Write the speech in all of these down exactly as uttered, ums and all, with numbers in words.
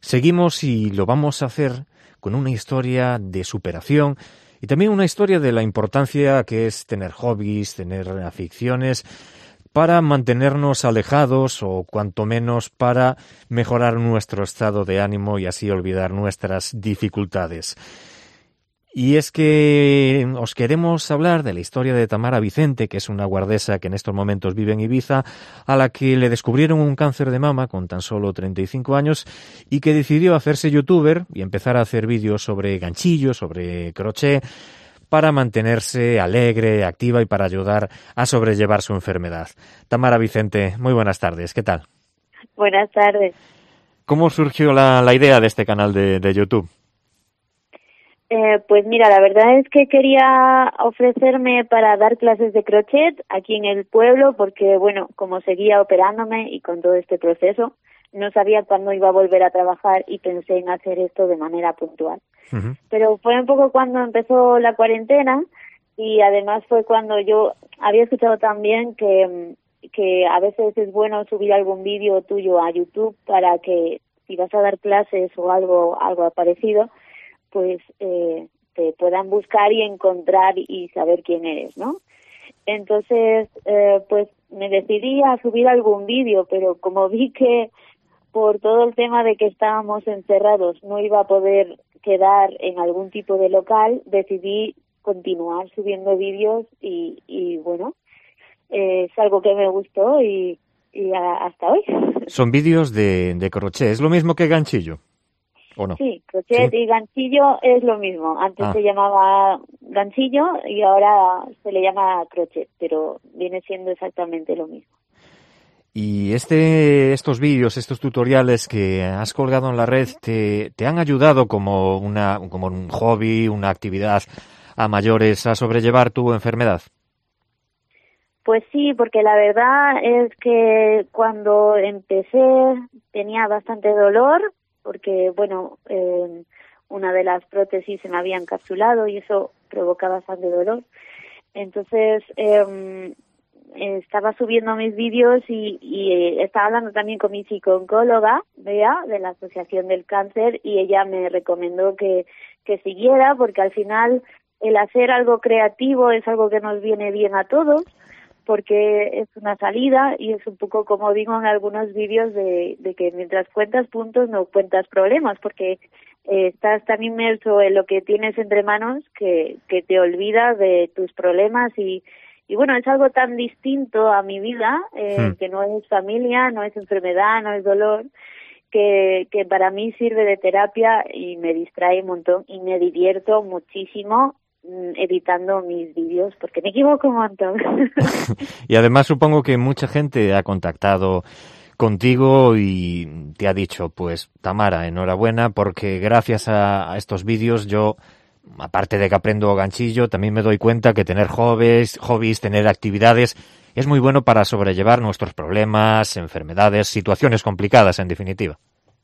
Seguimos y lo vamos a hacer con una historia de superación y también una historia de la importancia que es tener hobbies, tener aficiones para mantenernos alejados o cuanto menos para mejorar nuestro estado de ánimo y así olvidar nuestras dificultades. Y es que os queremos hablar de la historia de Tamara Vicente, que es una guardesa que en estos momentos vive en Ibiza, a la que le descubrieron un cáncer de mama con tan solo treinta y cinco años y que decidió hacerse youtuber y empezar a hacer vídeos sobre ganchillo, sobre crochet, para mantenerse alegre, activa y para ayudar a sobrellevar su enfermedad. Tamara Vicente, muy buenas tardes, ¿qué tal? Buenas tardes. ¿Cómo surgió la, la idea de este canal de, de YouTube? Eh, pues mira, la verdad es que quería ofrecerme para dar clases de crochet aquí en el pueblo porque, bueno, como seguía operándome y con todo este proceso, no sabía cuándo iba a volver a trabajar y pensé en hacer esto de manera puntual. Uh-huh. Pero fue un poco cuando empezó la cuarentena y además fue cuando yo había escuchado también que, que a veces es bueno subir algún vídeo tuyo a YouTube para que si vas a dar clases o algo, algo parecido, pues eh, te puedan buscar y encontrar y saber quién eres, ¿no? Entonces, eh, pues me decidí a subir algún vídeo, pero como vi que por todo el tema de que estábamos encerrados no iba a poder quedar en algún tipo de local, decidí continuar subiendo vídeos y, y bueno, eh, es algo que me gustó y, y a, hasta hoy. Son vídeos de, de crochet, ¿es lo mismo que ganchillo? ¿O no? Sí, crochet ¿Sí? y ganchillo es lo mismo. Antes ah. se llamaba ganchillo y ahora se le llama crochet, pero viene siendo exactamente lo mismo. Y este, estos vídeos, estos tutoriales que has colgado en la red, ¿te, te han ayudado como, una, como un hobby, una actividad a mayores a sobrellevar tu enfermedad? Pues sí, porque la verdad es que cuando empecé tenía bastante dolor, porque, bueno, eh, una de las prótesis se me había encapsulado y eso provoca bastante dolor. Entonces, eh, estaba subiendo mis vídeos y, y eh, estaba hablando también con mi psicooncóloga, Bea, de la Asociación del Cáncer, y ella me recomendó que, que siguiera, porque al final el hacer algo creativo es algo que nos viene bien a todos, porque es una salida y es un poco como digo en algunos vídeos de, de que mientras cuentas puntos no cuentas problemas, porque eh, estás tan inmerso en lo que tienes entre manos que, que te olvidas de tus problemas y, y bueno, es algo tan distinto a mi vida, eh, hmm. que no es familia, no es enfermedad, no es dolor, que, que para mí sirve de terapia y me distrae un montón y me divierto muchísimo editando mis vídeos porque me equivoco un montón. Y además supongo que mucha gente ha contactado contigo y te ha dicho, pues Tamara, enhorabuena porque gracias a, a estos vídeos yo, aparte de que aprendo ganchillo, también me doy cuenta que tener hobbies, hobbies, tener actividades es muy bueno para sobrellevar nuestros problemas, enfermedades, situaciones complicadas en definitiva.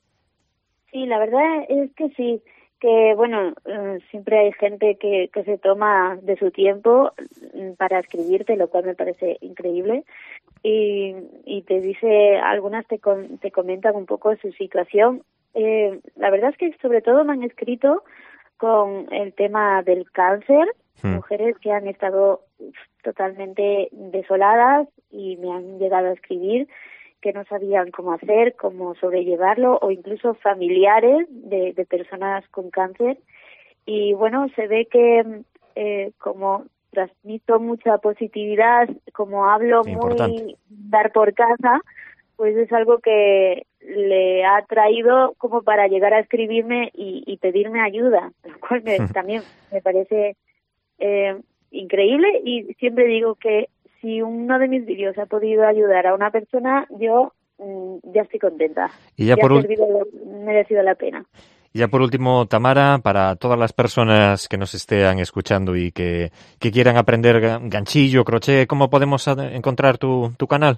Sí, la verdad es que sí. Que bueno, eh, siempre hay gente que, que se toma de su tiempo para escribirte, lo cual me parece increíble, y, y te dice, algunas te, con, te comentan un poco su situación. Eh, la verdad es que sobre todo me han escrito con el tema del cáncer, hmm. mujeres que han estado totalmente desoladas y me han llegado a escribir que no sabían cómo hacer, cómo sobrellevarlo, o incluso familiares de, de personas con cáncer. Y bueno, se ve que eh, como transmito mucha positividad, como hablo sí, muy importante. Dar por casa, pues es algo que le ha traído como para llegar a escribirme y, y pedirme ayuda, lo cual me, también me parece eh, increíble y siempre digo que si uno de mis vídeos ha podido ayudar a una persona, yo mmm, ya estoy contenta. Y ya, ya por ha servido, merecido la pena. Y ya por último, Tamara, para todas las personas que nos estén escuchando y que, que quieran aprender ganchillo, crochet, ¿cómo podemos encontrar tu, tu canal?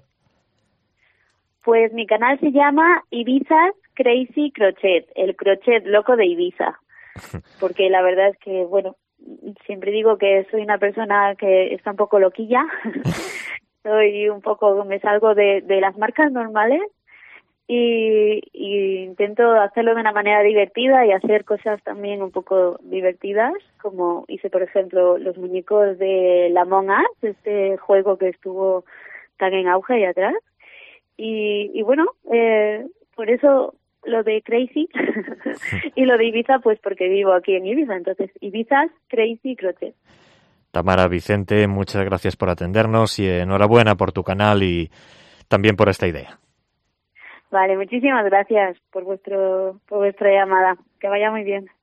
Pues mi canal se llama Ibiza's Crazy Crochet, el crochet loco de Ibiza. Porque la verdad es que, bueno, siempre digo que soy una persona que está un poco loquilla, soy un poco, me salgo de, de las marcas normales y, y intento hacerlo de una manera divertida y hacer cosas también un poco divertidas, como hice, por ejemplo, los muñecos de la Among Us, este juego que estuvo tan en auge ahí atrás. Y, y bueno, eh, por eso lo de Crazy y lo de Ibiza, pues porque vivo aquí en Ibiza, entonces Ibiza, Crazy, Crochet. Tamara, Vicente, muchas gracias por atendernos y enhorabuena por tu canal y también por esta idea. Vale, muchísimas gracias por vuestro por vuestra llamada. Que vaya muy bien.